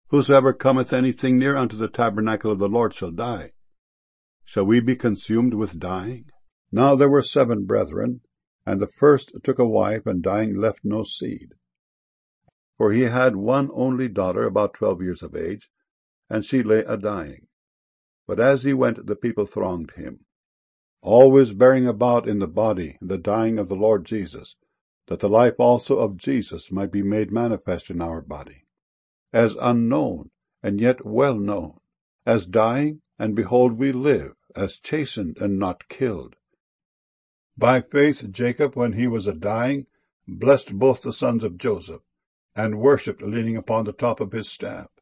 Whosoever cometh anything near unto the tabernacle of the Lord shall die. Shall we be consumed with dying? Now there were 7 brethren, and the first took a wife, and dying left no seed. For he had one only daughter, about 12 years of age, and she lay a-dying. But as he went, the people thronged him, always bearing about in the body the dying of the Lord Jesus, that the life also of Jesus might be made manifest in our body, as unknown, and yet well known, as dying, and behold we live, as chastened, and not killed. By faith Jacob, when he was a-dying, blessed both the sons of Joseph, and worshipped, leaning upon the top of his staff.